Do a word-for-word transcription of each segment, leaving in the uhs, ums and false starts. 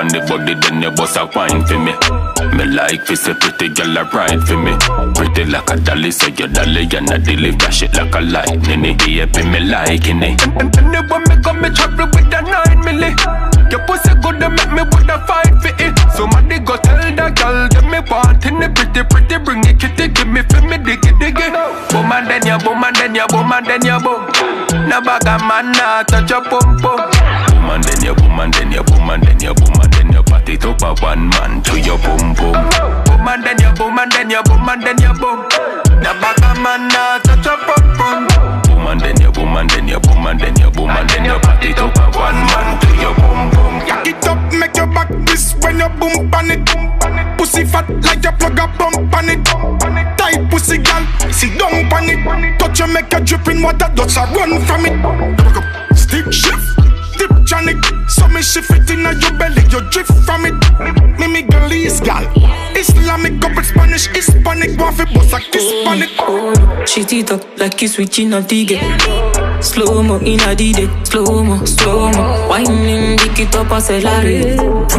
on the body, then you bust a wine for me. Me like fi say pretty girl a ride for me. Pretty like a dolly, so you dolly and I deliver shit like a lightning. It be me liking it. And when me come, me travel with a nine milli. Your pussy good to make me wanna fight for it. Somebody go tell the girl that me want in the pretty, pretty. Bring it, kitty, give me for me diggy, diggy. Boom and then ya, boom and then ya, boom and then ya, boom. No bag a man, nah, touch your pum pum. Boom and then ya, boom and then ya, boom and then ya, boom and then ya. Party to a one man to your boom boom. Boom and then ya, boom and then ya, boom and then ya, boom. No bag a man, nah, touch your pum pum. Boom and then ya, boom and then ya, boom and then ya, boom and then ya. Party to a one man to your boom boom. Cock it up, make your back this when you boom pan it. Pussy fat like you plug a bump on it. Tight pussy gal, sit down pan it. Touch you make you drip in water, just a run from it. Stick shift, dip Johnny. So me shift it in your belly, you drift from it. Me me girlies gal, Islamic couple Spanish, Hispanic, one fi boss a kiss pan it. Shit it up like you switching on Tigre. Slow mo in a D-Day, slow mo, slow mo. Whining, dick it up, accelerate.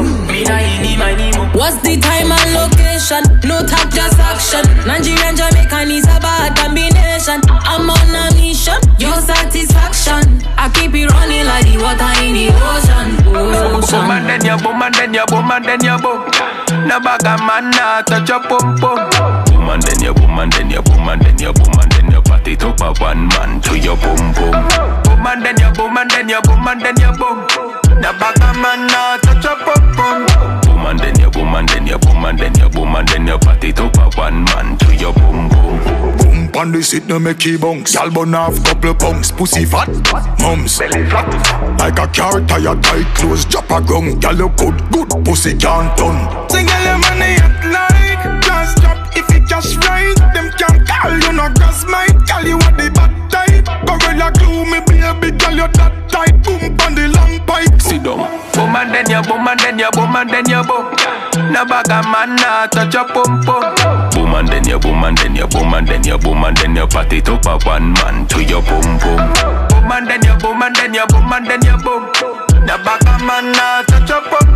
What's the time and location? No talk, just action. Nigerian, Jamaican is a bad combination. I'm on a mission, your satisfaction. I keep it running like the water in the ocean. ocean. Boom and then ya, boom and then ya, boom and then ya, boom. No bag a man, nah, touch your pum pum. Boom and then ya, boom and then ya, boom and then ya, boom and then ya. Party to a one man to your boom boom. Boom and then ya, boom and then ya, boom and then ya, boom. No bag a man, nah, touch your pum pum. Boom and then ya, boom and then ya, boom and then ya, boom and then ya. Party to a one man to your boom boom. Boom pan the seat, no make you bounce. Y'all burn off couple punks, pussy fat, mums belly flat. Like a car tire, tight clothes, drop a gong. Y'all look good, good pussy can't turn. Sing all your money at like just drop if it just right. Them can't call you no gas might. Call you at the bad type. Gorilla glue me baby, girl you that tight. Boom pan the long pipe. Sit down. Boom and then ya, boom and then ya, boom and then ya, boom. No bag a man, nah, touch your pum pum. Boom and then ya, boom and then ya, boom and then ya, boom and then ya. Party to a one man to your boom boom. Boom and then ya, boom and then ya, boom and then ya, boom. No bag a man, nah, touch your pum